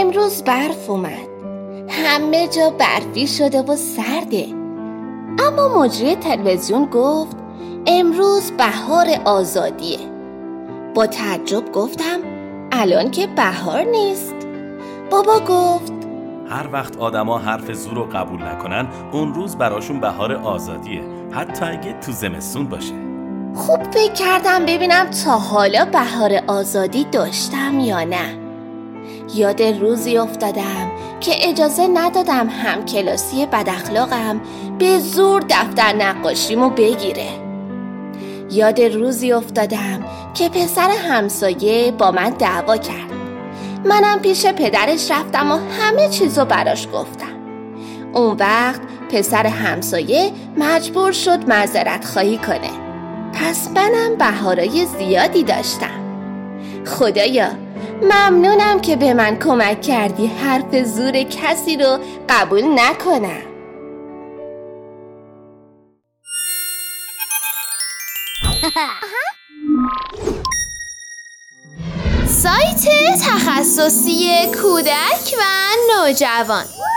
امروز برف اومد. همه جا برفی شده و سرده. اما مجری تلویزیون گفت امروز بهار آزادیه. با تعجب گفتم الان که بهار نیست. بابا گفت هر وقت آدما حرف زور رو قبول نکنن اون روز براشون بهار آزادیه، حتی اگه تو زمستون باشه. خوب فکر کردم ببینم تا حالا بهار آزادی داشتم یا نه. یاد روزی افتادم که اجازه ندادم همکلاسی بداخلاقم به زور دفتر نقاشیمو بگیره. یاد روزی افتادم که پسر همسایه با من دعوا کرد. منم پیش پدرش رفتم و همه چیزو براش گفتم. اون وقت پسر همسایه مجبور شد معذرت خواهی کنه. پس منم بهارای زیادی داشتم. خدایا ممنونم که به من کمک کردی حرف زور کسی رو قبول نکنم. سایت تخصصی کودک و نوجوان.